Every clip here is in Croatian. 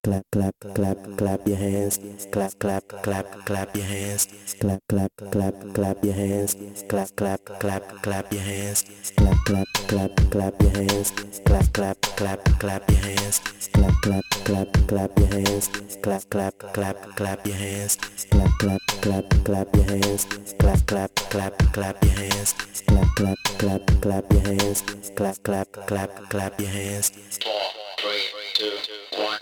clap your hands, clap your hands, clap your hands, clap your hands, clap your hands, clap your hands, clap your hands, clap your hands, clap your hands, clap your hands, clap your hands, clap your hands. 4, 3, 2, 1.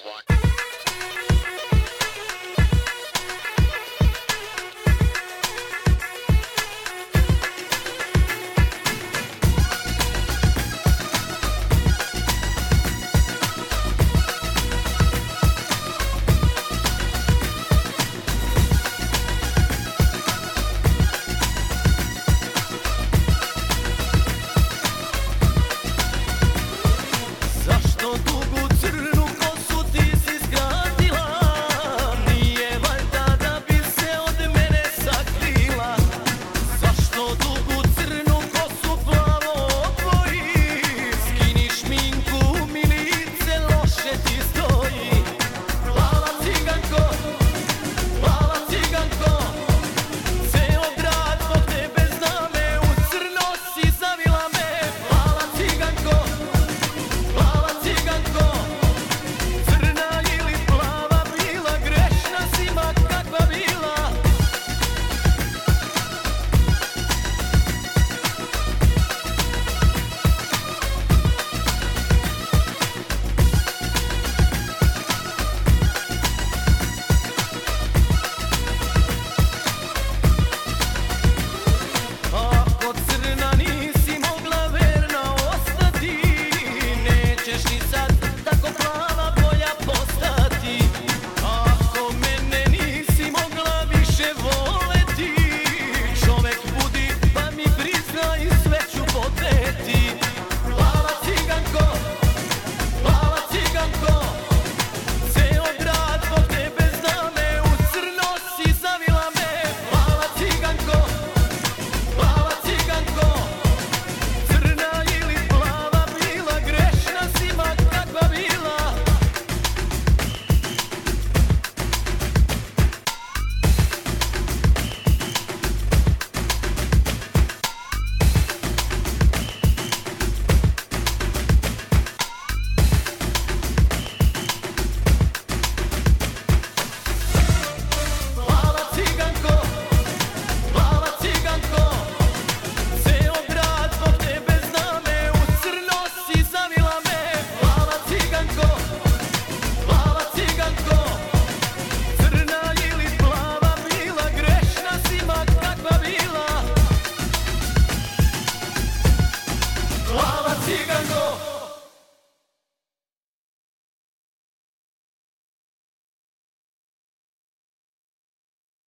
Ciganko.